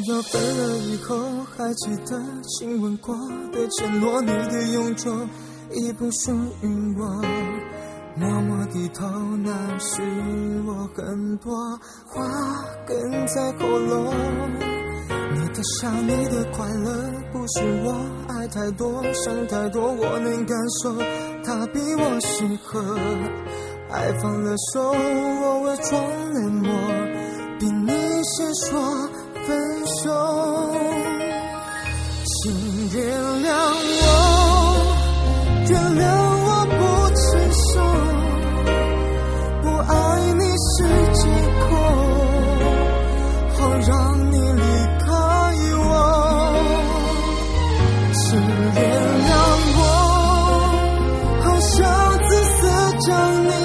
要分了以后，还记得亲吻过的承诺，你的永久已不属于我。默默低头，那是我很多话哽在喉咙。你的笑，你的快乐，不是我爱太多，想太多，我能感受，他比我适合。爱放了手，我伪装冷漠，比你先说分手。请原谅我，原谅我不成熟，不爱你是借口，好让你离开我。请原谅我，好想自私将你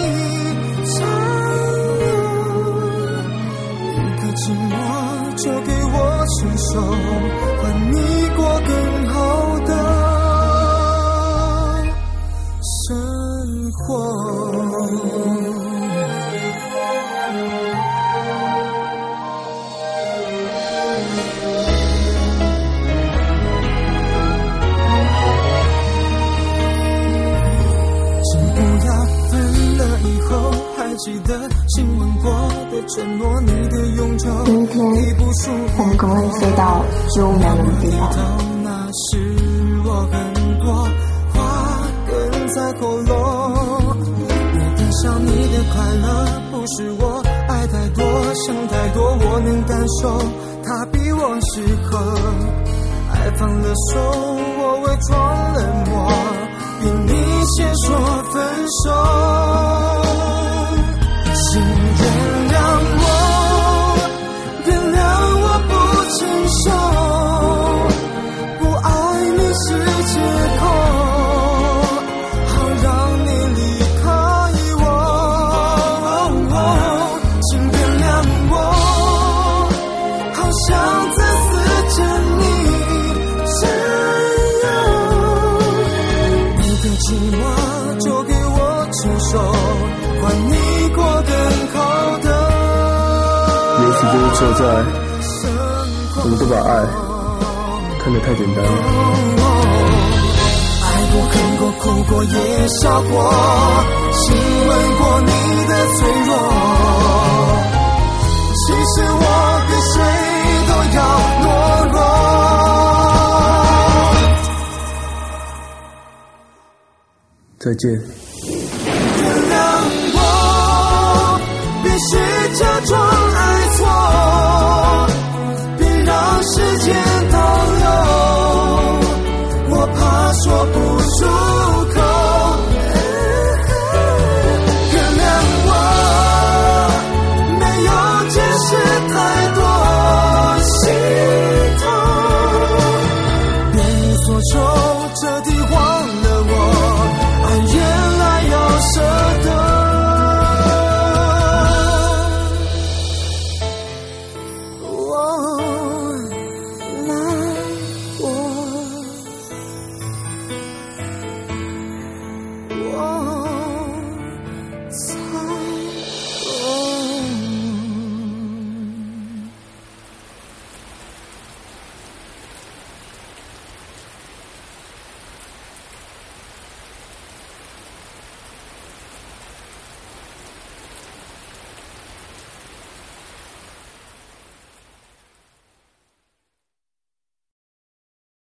寂寞就给我承受，换你过更好的生活。请不要分了以后还记得亲吻过的承诺，你的永久今天我们可能会飞到植物没人的地方。 那是我很多话哽在喉咙。你的笑，你的快乐，不是我爱太多，想太多，我能感受，他比我适合。爱放了手，我伪装冷漠，比你先说分手。请原谅我，原谅我不成熟，不爱你是借口，好让你离开我。请原谅我，好想自私将你占有，你的寂寞就给我承受，换你过更好的。 也许就是错在我们都把爱看得太简单了。 爱过恨过哭过也笑过，亲吻过你的脆弱，其实我比谁都要懦弱。 再见。